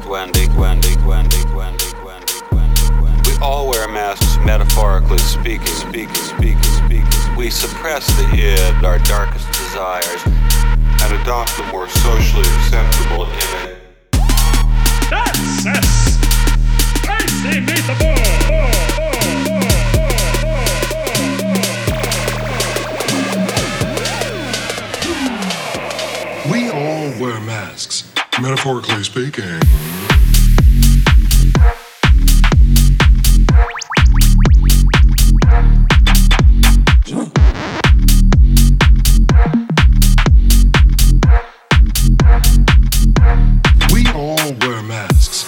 We all wear masks, metaphorically speaking. We suppress the id, our darkest desires, and adopt a more socially acceptable image. That's Icy Meet the Ball! We all wear masks, metaphorically speaking. We all wear masks.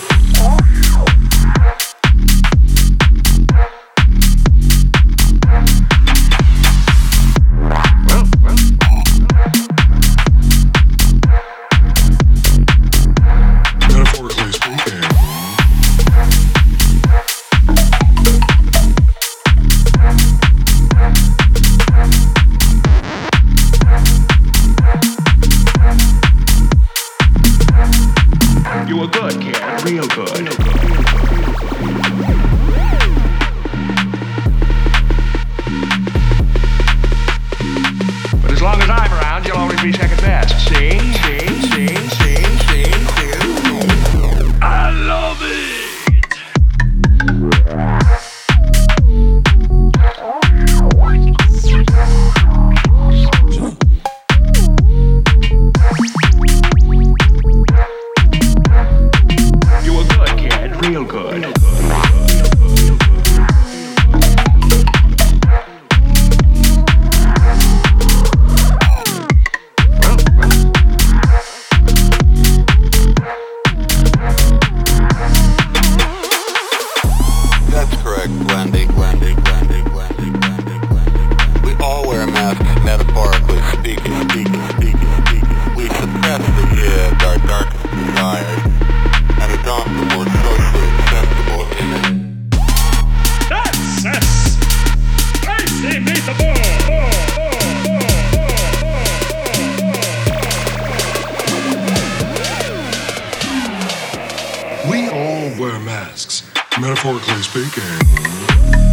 Metaphorically speaking. You were good, kid. Real good. But as long as I'm around, you'll always be second best. See? I love it! You were good, kid. Real good. That's correct, Wendy. We all wear masks, metaphorically speaking. We suppress the id, our darkest desires, and adopt a more socially acceptable image. That's Icy Meet the Ball! We all wear masks, metaphorically speaking.